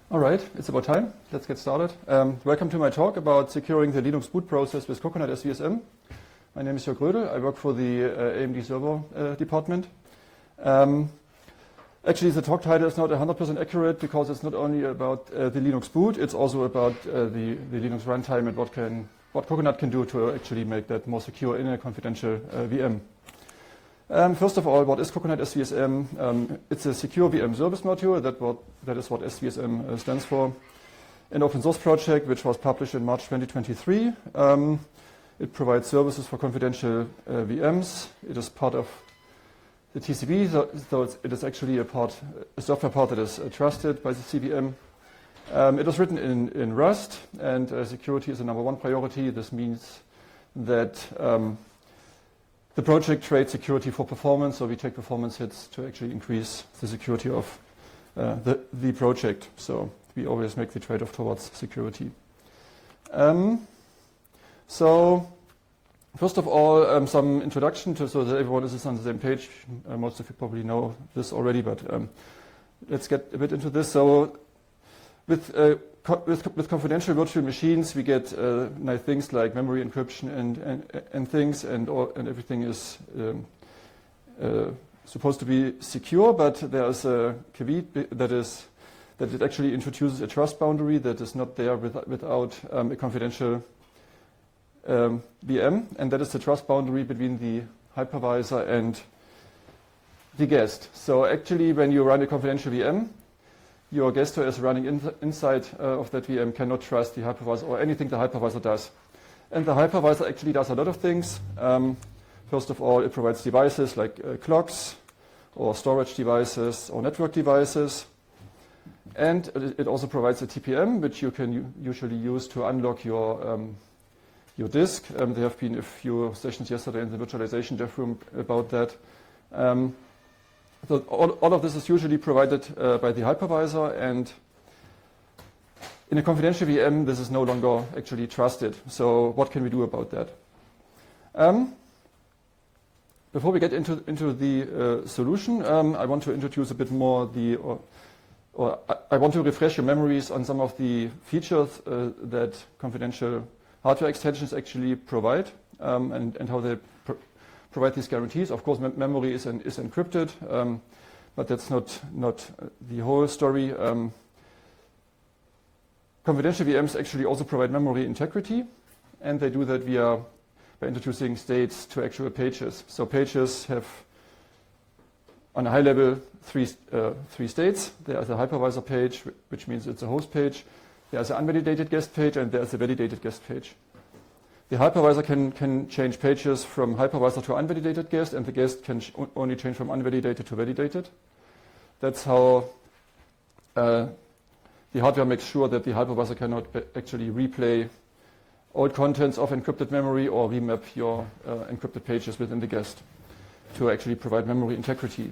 All right, it's about time. Let's get started. Welcome to my talk about securing the Linux boot process with Coconut SVSM. My name is Jörg Rödel. I work for the AMD server department. Actually, the talk title is not 100% accurate because it's not only about the Linux boot, it's also about the Linux runtime and what Coconut can do to actually make that more secure in a confidential VM. First of all, what is Coconut SVSM? It's a secure VM service module. That is what SVSM stands for. An open source project which was published in March 2023. It provides services for confidential VMs. It is part of the TCP, so it is actually a software part that is trusted by the CVM. It was written in Rust, and security is the #1 priority. This means that the project trades security for performance, so we take performance hits to actually increase the security of the project. So we always make the trade-off towards security. So first of all, some introduction so that everyone is on the same page. Most of you probably know this already, but let's get a bit into this. So with confidential virtual machines, we get nice things like memory encryption and things, and everything is supposed to be secure. But there's a caveat that it actually introduces a trust boundary that is not there without a confidential VM, and that is the trust boundary between the hypervisor and the guest. So actually, when you run a confidential VM, your guest who is running inside of that VM cannot trust the hypervisor or anything the hypervisor does. And the hypervisor actually does a lot of things. First of all, it provides devices like clocks or storage devices or network devices. And it also provides a TPM, which you can usually use to unlock your disk. There have been a few sessions yesterday in the virtualization dev room about that. So all of this is usually provided by the hypervisor, and in a confidential VM, this is no longer actually trusted. So what can we do about that? Before we get into the solution, I want to introduce a bit more I want to refresh your memories on some of the features that confidential hardware extensions actually provide, and how they provide these guarantees. Of course, memory is encrypted, but that's not the whole story. Confidential VMs actually also provide memory integrity, and they do that by introducing states to actual pages. So pages have, on a high level, three states. There's a hypervisor page, which means it's a host page. There's an unvalidated guest page, and there's a validated guest page. The hypervisor can change pages from hypervisor to unvalidated guest, and the guest can only change from unvalidated to validated. That's how the hardware makes sure that the hypervisor cannot actually replay old contents of encrypted memory or remap your encrypted pages within the guest to actually provide memory integrity.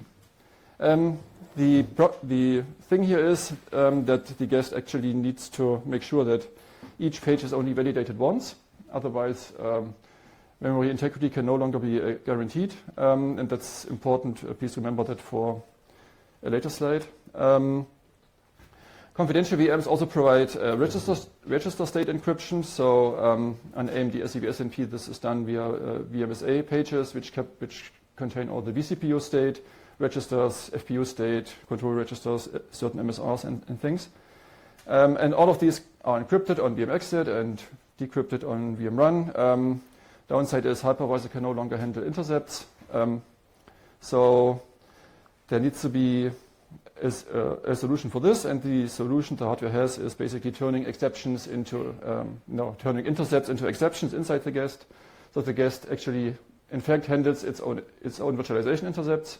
The thing here is that the guest actually needs to make sure that each page is only validated once. Otherwise, memory integrity can no longer be guaranteed, and that's important. Please remember that for a later slide. Confidential VMs also provide register state encryption. So on AMD SEV-SNP, this is done via VMSA pages, which contain all the vCPU state registers, FPU state, control registers, certain MSRs and things. And all of these are encrypted on VMExit and decrypted on VMrun. Downside is hypervisor can no longer handle intercepts. So there needs to be a solution for this, and the solution the hardware has is basically turning exceptions into, turning intercepts into exceptions inside the guest. So the guest actually, in fact, handles its own virtualization intercepts.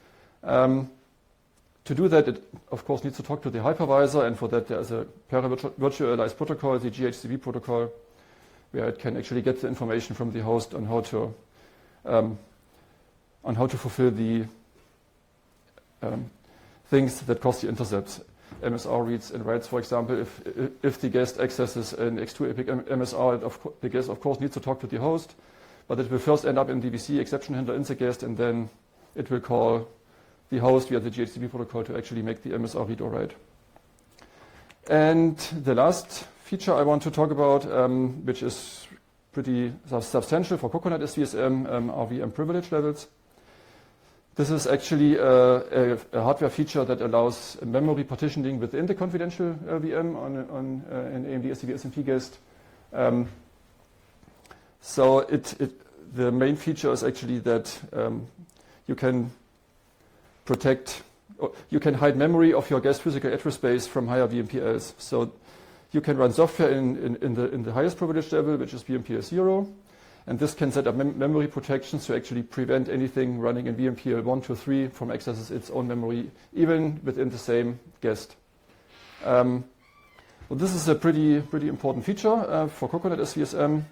To do that, it of course needs to talk to the hypervisor, and for that there is a para-virtualized protocol, the GHCP protocol, where it can actually get the information from the host on how to fulfill the things that cause the intercepts. MSR reads and writes, for example, if the guest accesses an X2 epic MSR, the guest of course needs to talk to the host, but it will first end up in DVC exception handler in the guest, and then it will call the host via the GHCP protocol to actually make the MSR read or write. And the last feature I want to talk about, which is pretty substantial for Coconut SVSM, are VM privilege levels. This is actually a hardware feature that allows memory partitioning within the confidential VM on an AMD SCV guest. So the main feature is actually that you can hide memory of your guest physical address space from higher VMPLs. So you can run software in the highest privilege level, which is VMPL 0. And this can set up memory protections to actually prevent anything running in VMPL 1 to 3 from accessing its own memory, even within the same guest. Well, this is a pretty important feature for Coconut SVSM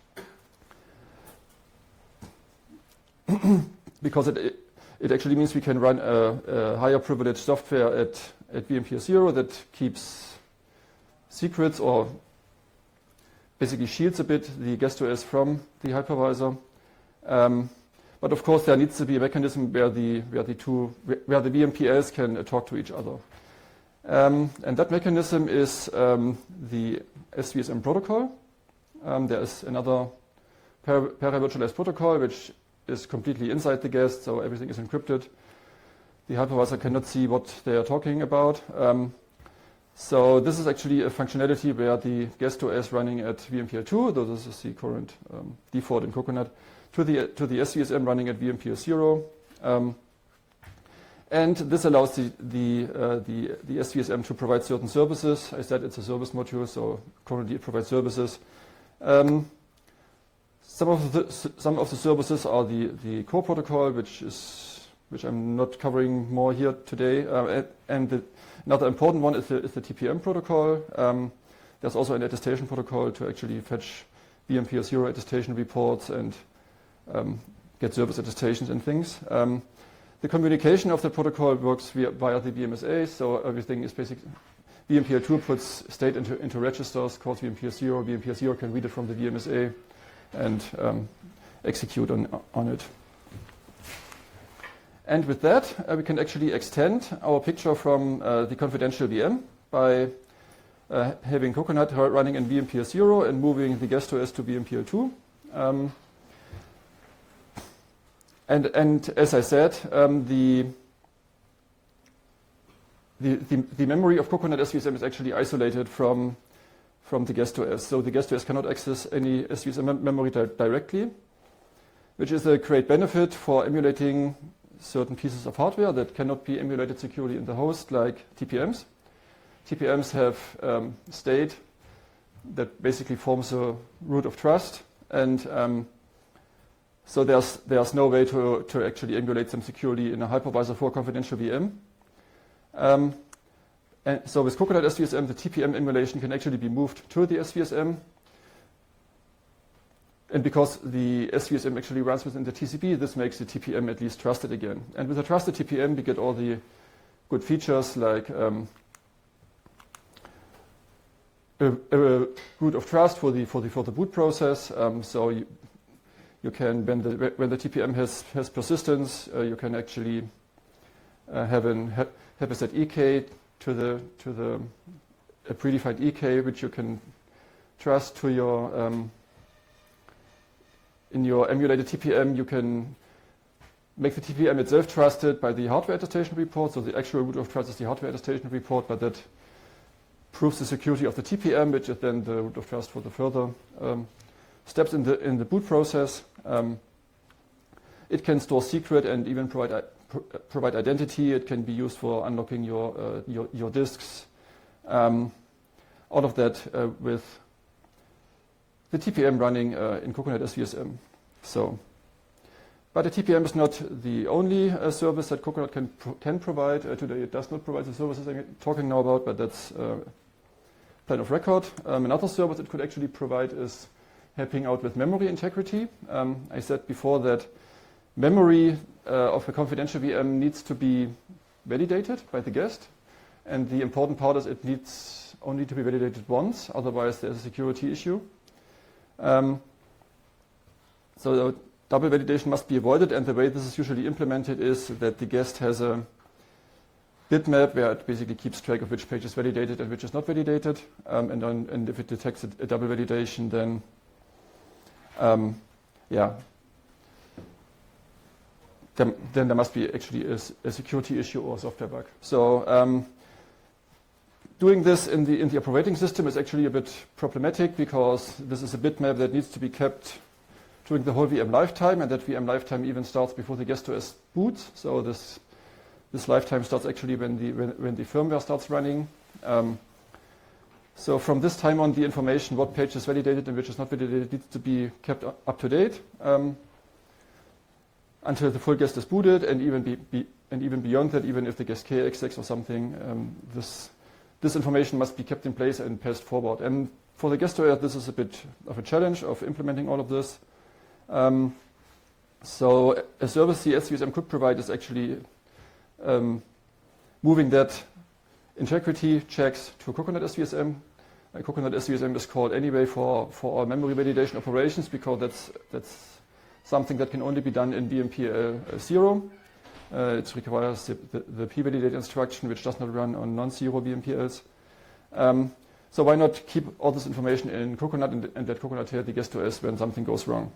because it actually means we can run a higher privilege software at VMPL 0 that keeps secrets or basically shields a bit the guest OS from the hypervisor. But of course, there needs to be a mechanism where the VMPLs can talk to each other. And that mechanism is the SVSM protocol. There is another para-virtualized protocol which is completely inside the guest, so everything is encrypted. The hypervisor cannot see what they are talking about. So this is actually a functionality where the guest OS running at VMPL 2, though this is the current default in Coconut, to the SVSM running at VMPL 0. And this allows the SVSM to provide certain services. I said it's a service module, so currently it provides services. Some of the services are the core protocol, which I'm not covering more here today, and another important one is the TPM protocol. There's also an attestation protocol to actually fetch VMPL 0 attestation reports and get service attestations and things. The communication of the protocol works via the VMSA, so everything is basically VMPL 2 puts state into registers called VMPL 0. VMPL 0 can read it from the VMSA and execute on it. And with that, we can actually extend our picture from the confidential VM by having Coconut running in VMPL 0 and moving the guest OS to VMPL 2. And as I said, the memory of Coconut SVSM is actually isolated from the guest OS. So the guest OS cannot access any SVSM memory directly, which is a great benefit for emulating certain pieces of hardware that cannot be emulated securely in the host, like TPMs. TPMs have state that basically forms a root of trust, and so there's no way to actually emulate them securely in a hypervisor for a confidential VM. And so with Coconut SVSM, the TPM emulation can actually be moved to the SVSM. And because the SVSM actually runs within the TCP, this makes the TPM at least trusted again. And with a trusted TPM, we get all the good features like a root of trust for the boot process. So you can, when the TPM has persistence, you can actually have a set EK to a predefined EK, which you can trust to your in your emulated TPM. You can make the TPM itself trusted by the hardware attestation report. So the actual root of trust is the hardware attestation report, but that proves the security of the TPM, which is then the root of trust for the further steps in the boot process. It can store secret and even provide identity. It can be used for unlocking your disks. All of that with the TPM running in Coconut SVSM. But the TPM is not the only service that Coconut can provide. Today it does not provide the services I'm talking now about, but that's plan of record. Another service it could actually provide is helping out with memory integrity. I said before that memory of a confidential VM needs to be validated by the guest. And the important part is it needs only to be validated once, otherwise there's a security issue. So the double validation must be avoided, and the way this is usually implemented is that the guest has a bitmap where it basically keeps track of which page is validated and which is not validated. And if it detects a double validation, then then there must be actually a security issue or a software bug. So doing this in the operating system is actually a bit problematic because this is a bitmap that needs to be kept during the whole VM lifetime, and that VM lifetime even starts before the guest-OS boots. So this lifetime starts actually when the firmware starts running. So from this time on, the information, what page is validated and which is not validated, needs to be kept up to date until the full guest is booted, and even beyond that, even if the guest K exits or something, this information must be kept in place and passed forward. And for the guest-OS, this is a bit of a challenge of implementing all of this. So a service the SVSM could provide is actually moving that integrity checks to Coconut SVSM. Coconut SVSM is called anyway for all memory validation operations because that's something that can only be done in BMPL 0. It requires the p-validate instruction, which does not run on non-zero BMPLs. So why not keep all this information in Coconut and let Coconut tell the guest-OS when something goes wrong?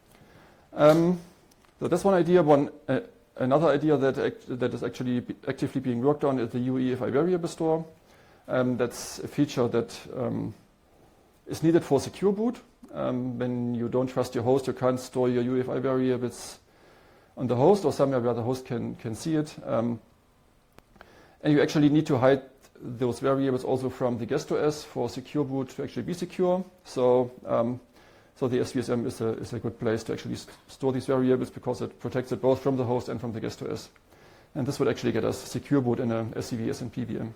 So that's one idea. Another idea that is actually actively being worked on is the UEFI variable store. That's a feature that is needed for secure boot. When you don't trust your host, you can't store your UEFI variables on the host or somewhere where the host can see it. And you actually need to hide those variables also from the guest-OS for secure boot to actually be secure. So the SVSM is a good place to actually store these variables because it protects it both from the host and from the guest-OS. And this would actually get us secure boot in a SCV SNP VM.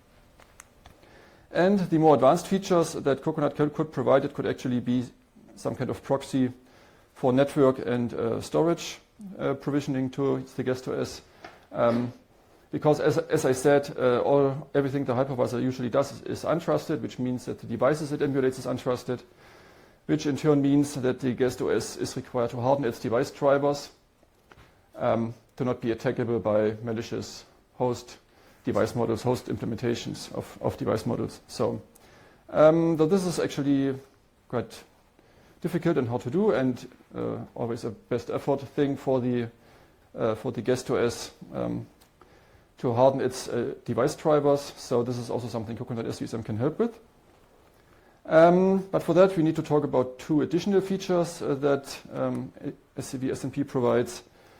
And the more advanced features that Coconut could provide, it could actually be some kind of proxy for network and storage provisioning to the guest-OS. Because as I said, everything the hypervisor usually does is untrusted, which means that the devices it emulates is untrusted, which in turn means that the guest-OS is required to harden its device drivers to not be attackable by malicious host device models, host implementations of device models. So this is actually quite difficult and hard to do, and always a best effort thing for the guest-OS to harden its device drivers. So this is also something Coconut SVSM can help with. But for that, we need to talk about two additional features that SCV SNP provides.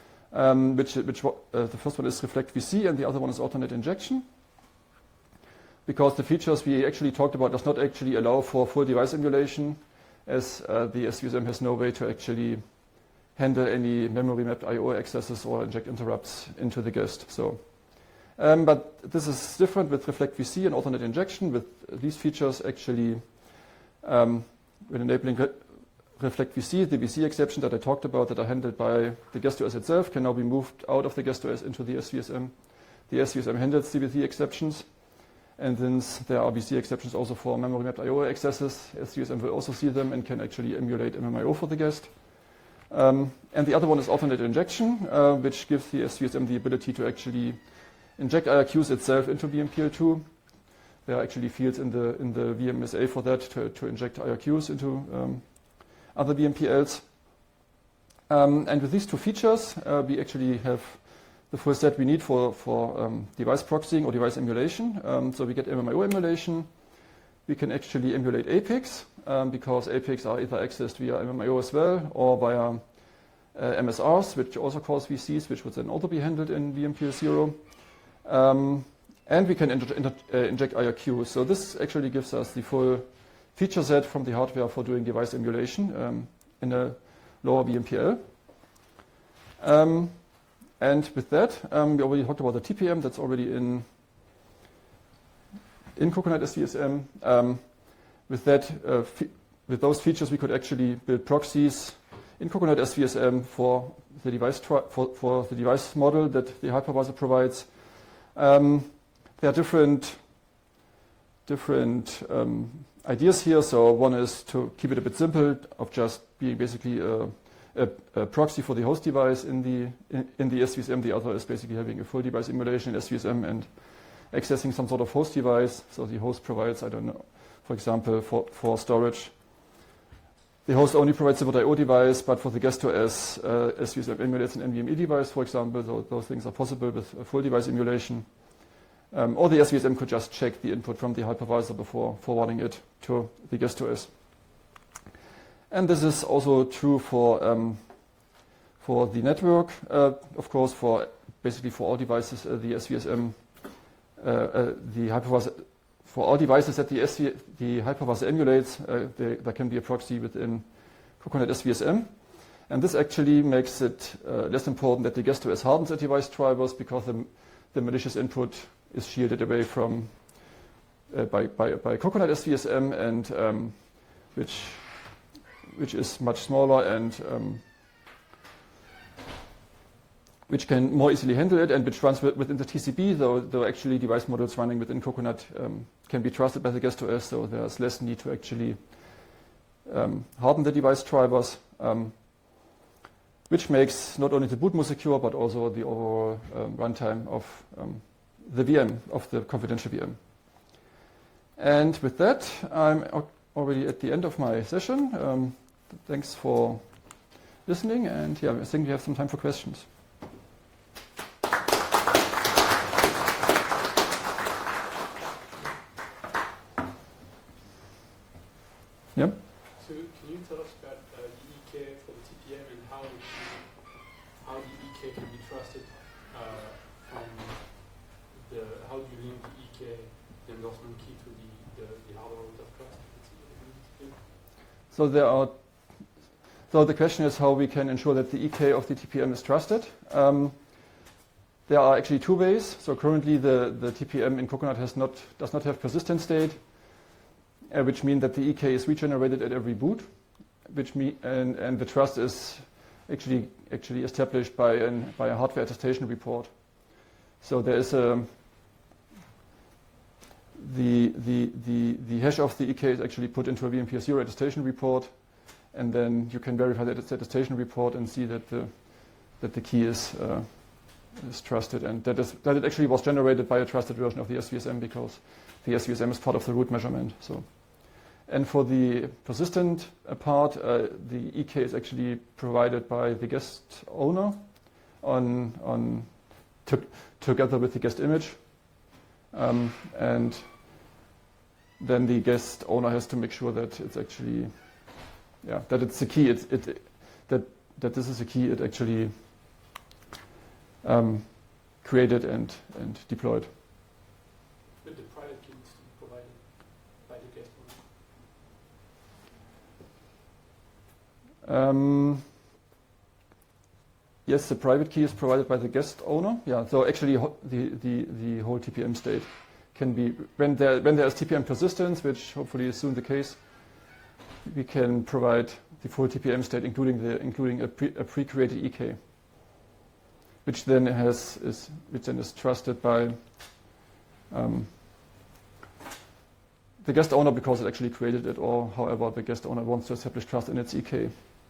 The first one is Reflect VC and the other one is alternate injection. Because the features we actually talked about does not actually allow for full device emulation, as the SVSM has no way to actually handle any memory mapped I/O accesses or inject interrupts into the guest. So, but this is different with Reflect VC and alternate injection. With these features, actually, when enabling Reflect VC, the VC exception that I talked about that are handled by the guest-OS itself can now be moved out of the guest-OS into the SVSM. The SVSM handles the VC exceptions, and since there are VC exceptions also for memory mapped I/O accesses, SVSM will also see them and can actually emulate MMIO for the guest. And the other one is alternate injection, which gives the SVSM the ability to actually inject IRQs itself into BMPL2. There are actually fields in the VMSA for that to inject IRQs into other BMPLs. And with these two features, we actually have the full set we need for device proxying or device emulation. So we get MMIO emulation. We can actually emulate APICs because APICs are either accessed via MMIO as well or via MSRs, which also cause VCs, which would then also be handled in BMPL 0. And we can inject IRQ. So this actually gives us the full feature set from the hardware for doing device emulation in a lower BMPL. And with that, we already talked about the TPM that's already in Coconut SVSM. With that, with those features, we could actually build proxies in Coconut SVSM for the device for the device model that the hypervisor provides. There are different ideas here. So one is to keep it a bit simple, of just being basically a a proxy for the host device in the SVSM. The other is basically having a full device emulation in SVSM and accessing some sort of host device. So the host provides, I don't know, for example, for storage. The host only provides the .io device, but for the guest OS, SVSM emulates an NVMe device, for example. So those things are possible with a full device emulation. Or the SVSM could just check the input from the hypervisor before forwarding it to the guest OS. And this is also true for the network, of course, basically for all devices, the SVSM, the hypervisor, for all devices that the hypervisor emulates, there can be a proxy within Coconut SVSM. And this actually makes it less important that the guest OS hardens the device drivers, because the malicious input is shielded away from by Coconut SVSM, and which is much smaller and which can more easily handle it, and which runs within the TCP, though actually device modules running within Coconut can be trusted by the guest OS, so there's less need to actually harden the device drivers, which makes not only the boot more secure, but also the overall runtime of the VM, of the confidential VM. And with that, I'm already at the end of my session. Thanks for listening, and yeah, I think we have some time for questions. Yeah. So can you tell us about the EK for the TPM and how the EK can be trusted how do you link the EK, the endorsement key, to the hardware root of trust? So the question is how we can ensure that the EK of the TPM is trusted. There are actually two ways. So currently the TPM in Coconut does not have persistent state, which means that the EK is regenerated at every boot, and the trust is actually established by a hardware attestation report. So there is the hash of the EK is actually put into a VMPS0 attestation report, and then you can verify that attestation report and see that the key is trusted, and that it actually was generated by a trusted version of the SVSM, because the SVSM is part of the root measurement. So, and for the persistent part, the EK is actually provided by the guest owner together with the guest image, and then the guest owner has to make sure that it's actually, that it's the key. That this is a key it actually created and deployed. But the private key is provided by the guest owner. Yes, the private key is provided by the guest owner. Yeah, so actually the whole TPM state can be, when there is TPM persistence, which hopefully is soon the case, we can provide the full TPM state, including a pre-created EK, which then is trusted by the guest owner because it actually created it, or however the guest owner wants to establish trust in its EK.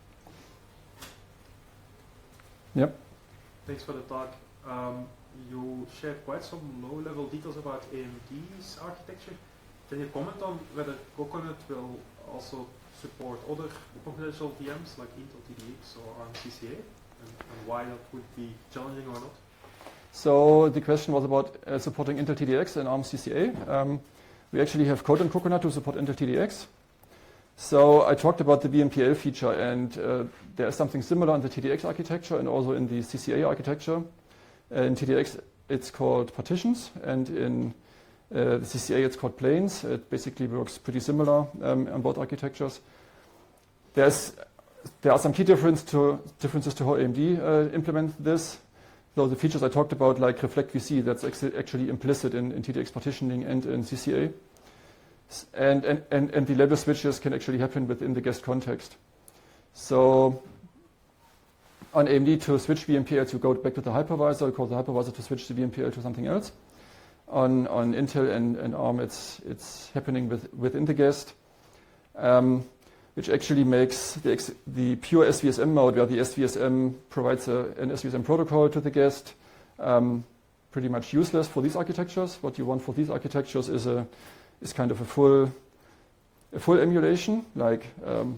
Yep. Thanks for the talk. You shared quite some low-level details about AMD's architecture. Can you comment on whether Coconut will also support other confidential VMs like Intel TDX or ARM CCA, and why that would be challenging or not? So the question was about supporting Intel TDX and ARM CCA. We actually have code in Coconut to support Intel TDX. So I talked about the VMPL feature, and there is something similar in the TDX architecture and also in the CCA architecture. In TDX, it's called partitions, and in the CCA, it's called planes. It basically works pretty similar on both architectures. There are some key differences to how AMD implement this. So the features I talked about, like Reflect VC, that's actually implicit in TDX partitioning and in CCA. And the level switches can actually happen within the guest context. So on AMD, to switch VMPL, you go back to the hypervisor, you call the hypervisor to switch the VMPL to something else. On Intel and ARM, it's happening within the guest. which actually makes the pure SVSM mode, where the SVSM provides an SVSM protocol to the guest, pretty much useless for these architectures. What you want for these architectures is kind of a full emulation, like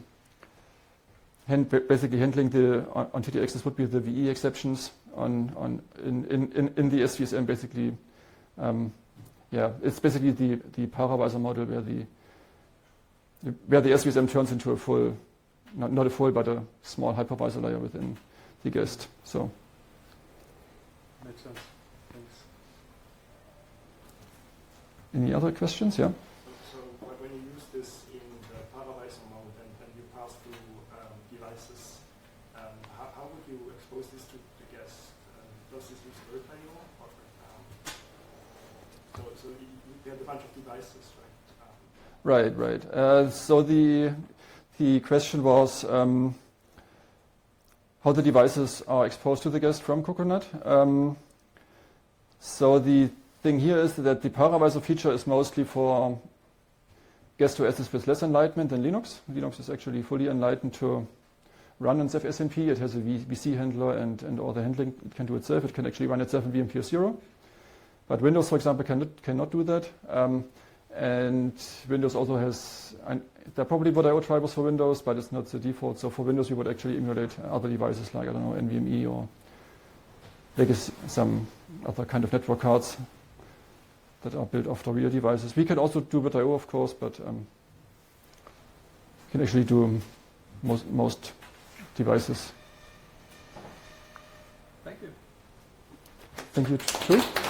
basically handling on TTX. This would be the VE exceptions in the SVSM. Basically, it's basically the paravisor model where the SVSM turns into a full, not a full, but a small hypervisor layer within the guest. So makes sense. Thanks. Any other questions? Yeah. So when you use this in the paravisor mode and you pass through devices, how would you expose this to the guest? Does this use WordIO? So you have a bunch of devices, right? Right. So the question was how the devices are exposed to the guest from Coconut. So the thing here is that the paravisor feature is mostly for guest OSs with less enlightenment than Linux. Linux is actually fully enlightened to run on Ceph SMP. It has a VC handler and all the handling it can do itself. It can actually run itself in VMPR 0. But Windows, for example, cannot do that. And Windows also has, there are probably WordIO drivers for Windows, but it's not the default. So for Windows, you would actually emulate other devices like, I don't know, NVMe or legacy, some other kind of network cards that are built after real devices. We can also do WordIO, of course, but can actually do most devices. Thank you. Thank you, too.